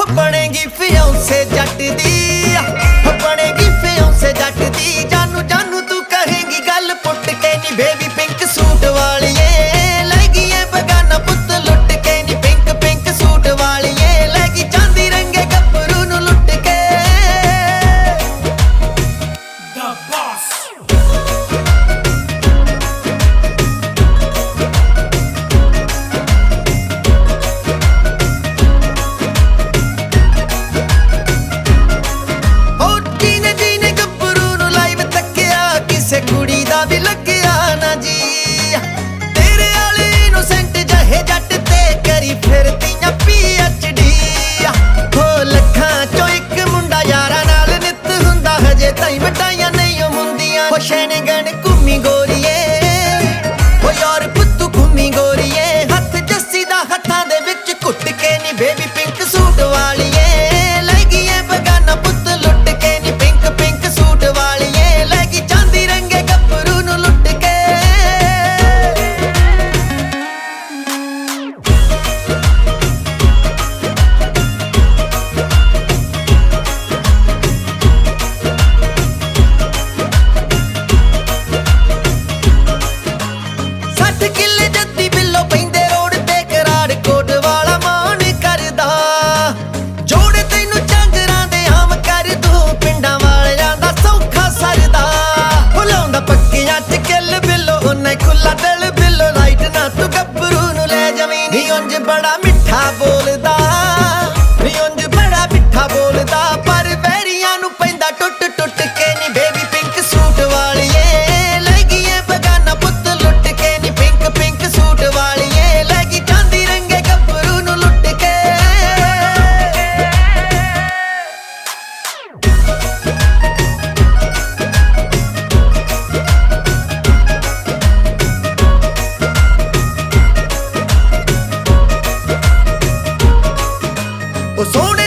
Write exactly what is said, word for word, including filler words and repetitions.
ਬਣੇਗੀ ਫਿਆਂਸੇ ਜੱਟ ਦੀ, ਬਣੇਗੀ ਫਿਆਂਸੇ ਜੱਟ ਦੀ। ਜਾਨੂ ਜਾਨੂ ਤੂੰ ਕਹੇਂਗੀ ਗੱਲ ਪੁੱਟ ਕੇ ਨੀ ਬੇਬੀ ਪਿੰਕ ਸੂਟ ਵਾਲੀਏ ਲੈ ਗਈ ਏ ਬਗਾਨਾ ਪੁੱਤ ਲੁੱਟ ਕੇ ਨੀ ਪਿੰਕ ਪਿੰਕ ਸੂਟ ਵਾਲੀਏ ਲੈ ਗਈ ਚਾਂਦੀ ਰੰਗੇ ਗੱਭਰੂ ਨੂੰ ਲੁੱਟ ਕੇ। The Boss ਕੁੜੀ ਦਾ ਵੀ ਲੱਗਿਆ ਨਾ ਜੀ ਤੇਰੇ ਵਾਲੇ ਇਨੋਸੈਂਟ ਜਹੇ ਜੱਟ ਤੇ ਕਰੀ ਫਿਰਦੀਆਂ ਪੀ ਐਚ ਡੀ। ਹੋ ਲੱਖਾਂ ਚੋਂ ਇੱਕ ਮੁੰਡਾ ਯਾਰਾਂ ਨਾਲ ਨਿੱਤ ਹੁੰਦਾ ਹਜੇ ਤਾਈ ਮਟਾਈਆਂ ਨਹੀਂ ਹੁੰਦੀਆਂ। ਹੋ ਸ਼ੈਨਗਨ ਘੁੰਮੀ ਗੋਰੀਏ ਹੋ ਯਾਰ ਪੁੱਤੂ ਘੁੰਮੀ ਗੋਰੀਏ ਹੱਥ ਜੱਸੀ ਦਾ ਹੱਥਾਂ ਦੇ ਵਿੱਚ ਘੁੱਟ ਕੇ ਨੀ ਬੇਬੀ ਪਿੰਕ ਸੂਟ ਵਾਲੀਏ ਲੈ ਗਈ ਏ ਬਗਾਨਾ ਪੁੱਤ ਲੁੱਟ ਕੇ ਨੀ ਪਿੰਕ ਪਿੰਕ ਸੂਟ ਵਾਲੀਏ ਲੈ ਗਈ ਚਾਂਦੀ ਰੰਗੇ ਗੱਭਰੂ ਨੂੰ ਲੁੱਟ ਕੇ। ਸੱਠ ਕਿੱਲੇ ਜੱਦੀ ਬਿੱਲੋ ਪੈਂਦੇ ਰੋਡ ਤੇ ਕਰਾੜ ਕੋਟ ਵਾਲਾ ਮਾਣ ਕਰਦਾ ਜੋੜ ਤੈਨੂੰ ਚਾਂਗਰਾਂ ਦੇ ਆਮ ਕਰ ਦੂੰ ਪਿੰਡਾਂ ਵਾਲਿਆਂ ਦਾ ਸੌਖਾ ਸਰਦਾ। ਭੁਲਾਉਂਦਾ ਪੱਕੀਆਂ ਚ ਕਿੱਲ ਬਿੱਲੋ ਉਹਨੇ ਖੁੱਲਾ ਦਿਲ ਬਿੱਲੋ ਲਾਈਟ ਨਾ ਤੂੰ ਗੱਭਰੂ ਨੂੰ ਲੈ ਜਾਵੀਂ ਨੀ ਉਂਝ ਬੜਾ ਮਿੱਠਾ ਬੋਲਦਾ ਨੀ ਉਂਝ ਬੜਾ ਮਿੱਠਾ ਬੋਲਦਾ ਪਰ ਵੈਰੀਆਂ ਨੂੰ ਪੈਂਦਾ ਟੁੱਟ ਟੁੱਟ ਕੇ ਨੀ ਬੇਬੀ ਪਿੰਕ ਸੂਟ ਵਾਲੀਏ ਲੈ ਗਈ ਏ ਬਗਾਨਾ ਪੁੱਤ ਲੁੱਟ ਕੇ ਨੀ ਪਿੰਕ ਪਿੰਕ ਸੂਟ ਵਾਲੀਏ ਲੈ ਗਈ ਚਾਂਦੀ ਰੰਗੇ ਗੱਭਰੂ ਨੂੰ ਲੁੱਟ ਕੇ। ਉਹ ਸੋਹਣੇ